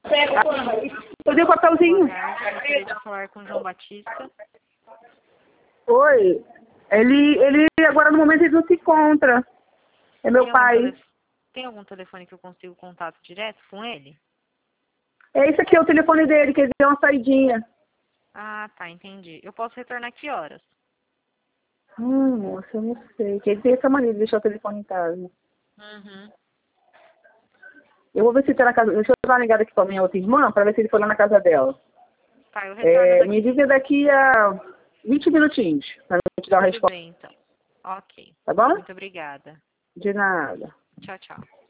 Eu dei o papelzinho. Gostaria de falar com o João Batista. Oi. Ele agora no momento ele não se encontra. É meu pai. Tem algum telefone que eu consigo contato direto com ele? É esse aqui é o telefone dele, que ele deu uma saidinha. Ah, tá, entendi. Eu posso retornar que horas? Moça, eu não sei. Que ele tem essa mania de deixar o telefone em casa. Uhum. Eu vou ver se ele tá na casa. Deixa eu dar uma ligada aqui pra minha outra irmã, pra ver se ele foi lá na casa dela. Tá, eu retorno daqui. Me liga daqui a 20 minutinhos, pra eu te dar a Tudo resposta. bem, então. Ok. Tá bom? Muito obrigada. De nada. Tchau, tchau.